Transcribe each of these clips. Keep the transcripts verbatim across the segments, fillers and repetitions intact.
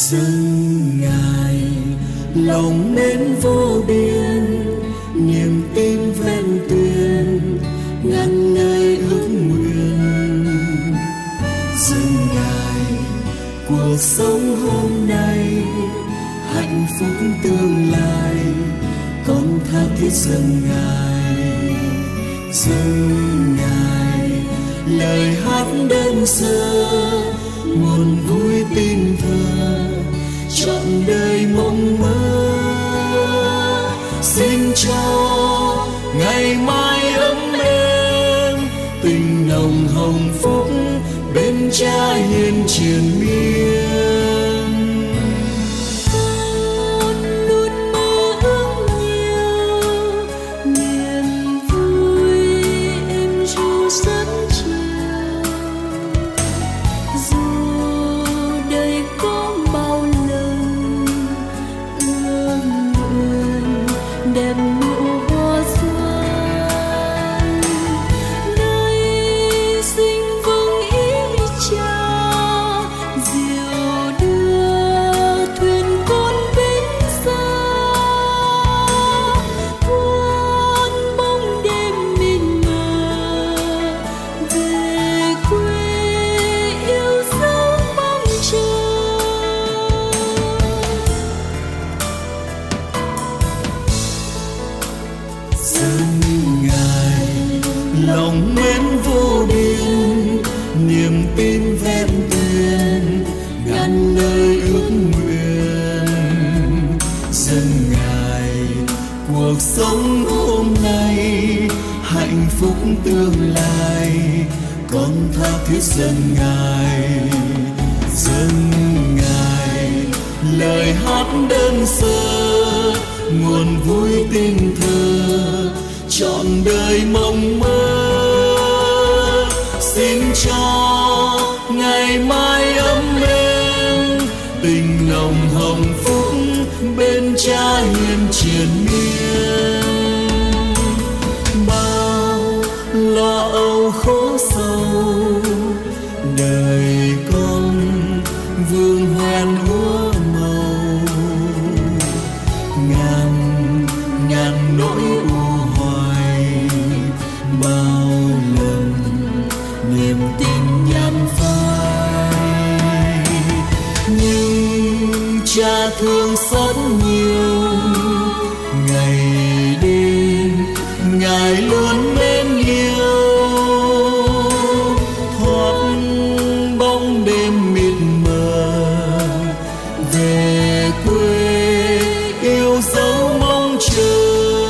dâng Ngài lòng mến vô biên, niềm tin ven tuyền ngàn lời ước nguyện. Dâng Ngài cuộc sống hôm nay, hạnh phúc tương lai, con tha thiết dâng Ngài. Dâng Ngài lời hát đơn sơ, nguồn vui tin thơ trọn đời mong mơ. Xin cho ngày mai ấm êm, tình nồng hồng phúc bên Cha hiền triền miên. Con luôn mơ ước nhiều niềm vui êm ru sớm chiều, dù đời có bao lần ước nguyện đẹp nụ hoa xuân. Nơi sinh vâng ý Cha, diều đưa thuyền con bến xa. Cuốn bóng đêm mịt mờ về quê yêu dấu mong chờ. Dâng Ngài lòng mến vô biên, niềm tin ven tuyền ngàn lời ước nguyện. Dâng Ngài cuộc sống hôm nay, hạnh phúc tương lai, con tha thiết dâng Ngài. Dâng Ngài lời hát đơn sơ, nguồn vui tình thơ trọn đời mong mơ. Xin cho ngày mai ấm êm, tình nồng hồng phúc bên Cha hiền triền miên. Bao lo âu khổ sầu đời con vương hoen úa màu, ngàn ngàn nỗi u hoài bao lần niềm tin nhàn phai. Nhưng Cha thương xót nhiều, ngày đêm Ngài luôn mến yêu. Thoát bóng đêm mịt mờ về quê yêu dấu mong chờ.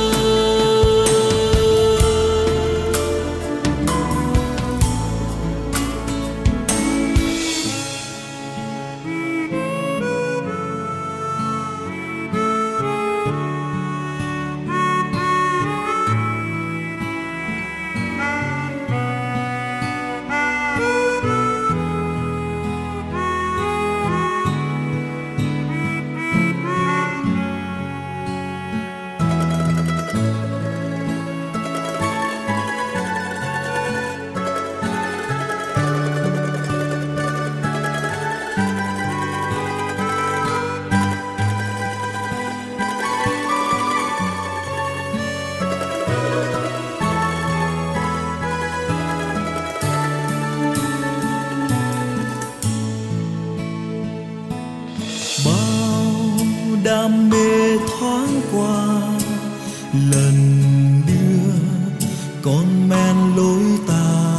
Đam mê thoáng qua lần đưa con men lối ta,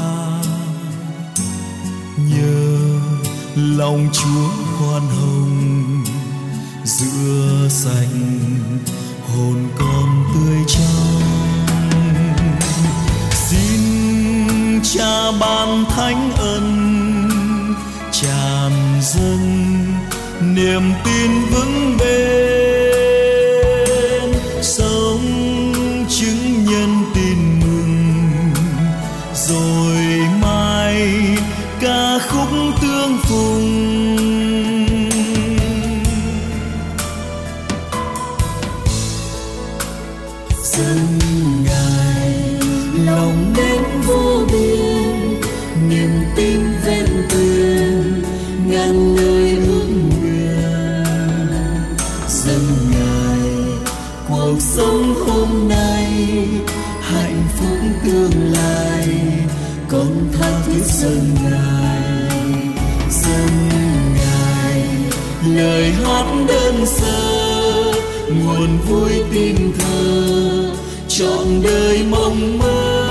nhờ lòng Chúa khoan hồng rửa sạch hồn con tươi trong. Xin Cha ban thánh ân tràn dâng niềm tin vững bền, sống chứng nhân tin mừng rồi mai ca khúc tương phùng. Dâng Ngài lòng mến vô biên, niềm tin ven tuyền ngàn lời ước nguyện. tương lai, con tha thiết dâng Ngài, dâng Ngài lời hát đơn sơ, nguồn vui tin thơ trọn đời mong mơ.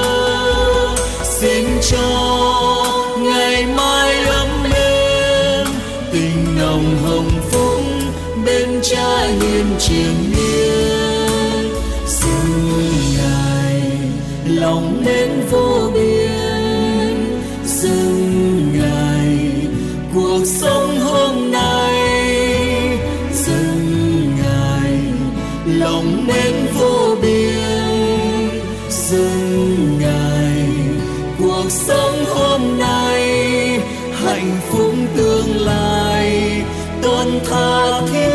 Xin cho ngày mai ấm êm, tình nồng hồng phúc bên Cha hiền triền miên. Dâng Ngài lòng mến vô biên, dâng Ngài cuộc sống hôm nay, dâng Ngài lòng mến vô biên, dâng Ngài cuộc sống hôm nay, hạnh phúc tương lai tuôn tha thiết.